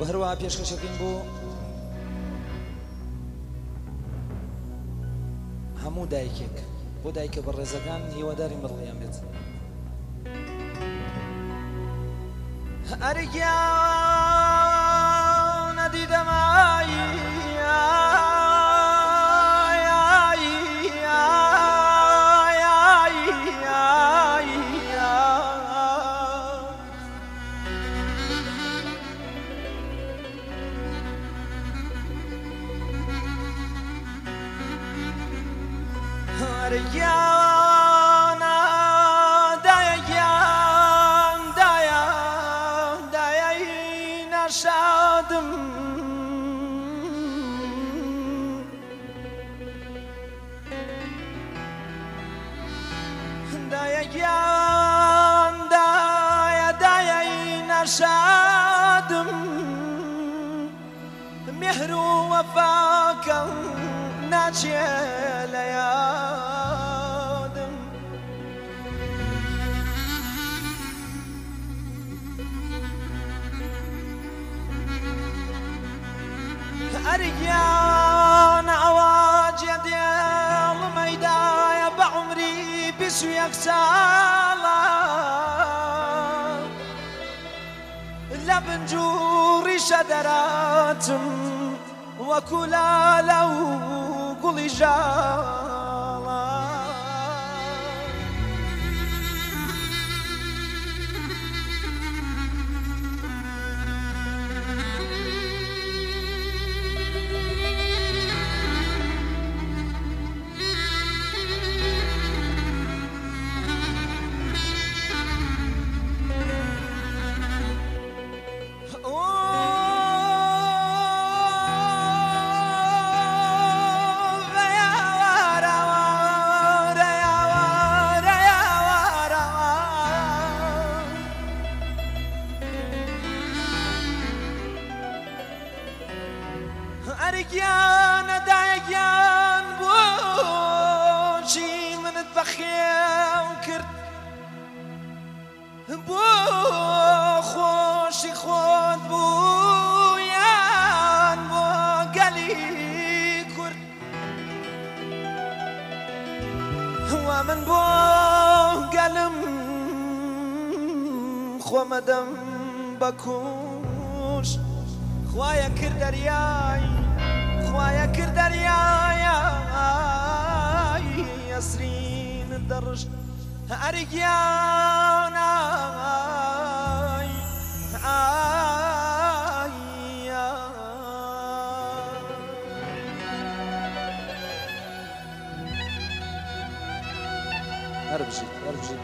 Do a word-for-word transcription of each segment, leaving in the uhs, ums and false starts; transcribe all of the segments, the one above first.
هەروەها پێشکەشەکەین بۆ هەموو دایکێک بۆ دایکە بە ڕێزەکان هیواداری مڕڵیان بێت. ئەرگیان نەدیدەمایی Argyana daya gyan daya daya inaşadım daya gyan daya daya inaşadım mehru vefakam naçele ya أرجعنا أواجه ديال ميدايا بعمري بسويك سالا لبنجوري شدرات وكلا لو قولي جالا أرجعان دايجان بوشي من البخيل كرت بو خوشي خود بويان بو قالي كرت ومن بو قلم خو مدم بكوش خوايا كردرياي خوايا كردرياي يسرين الدرج أرجعنا أربجي أربجي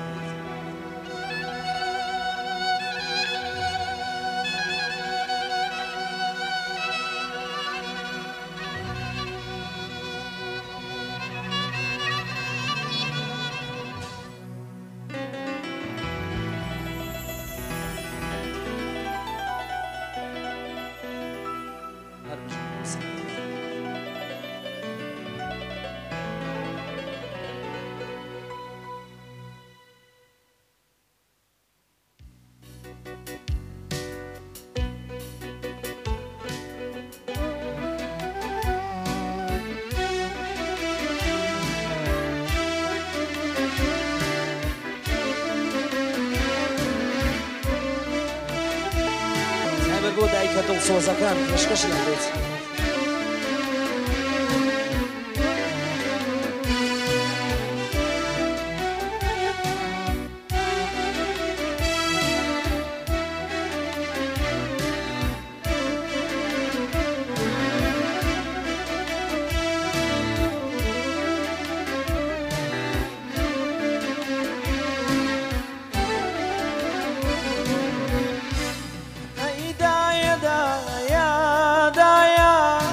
بۆ دایکە دڵسۆزەکان پێشکەشیان بێت. دايا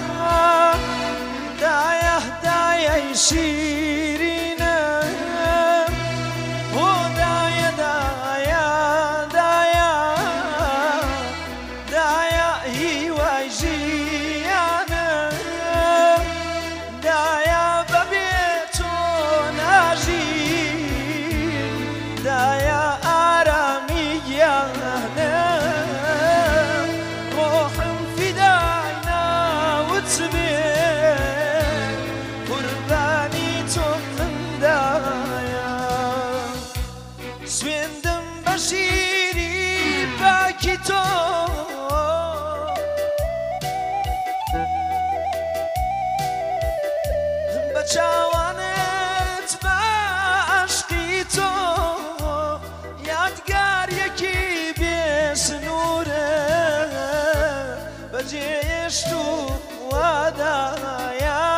جێشت و وادایە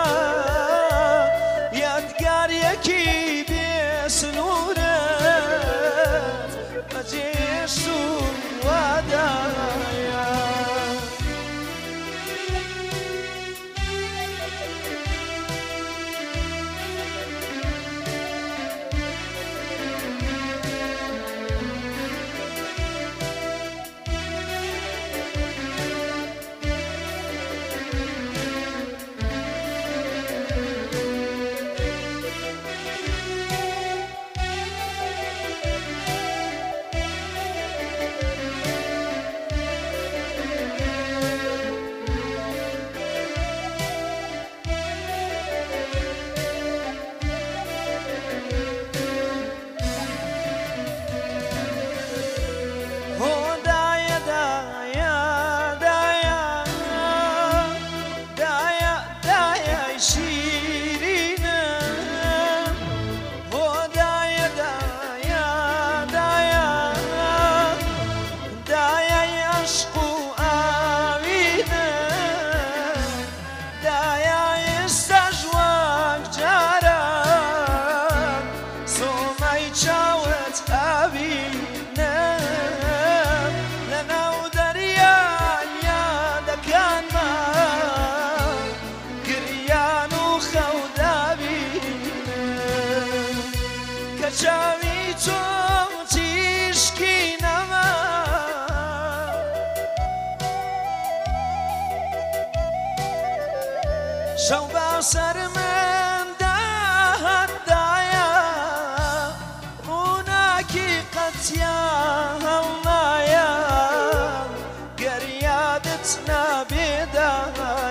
یادگاریەکی بێسنوورە بە جێشت و وادایە چاوی تۆ تیشکی نەما شەو باسەر مندا هەندایە ڕووناکی قەتیا هەڵایە گەریادت نابێدا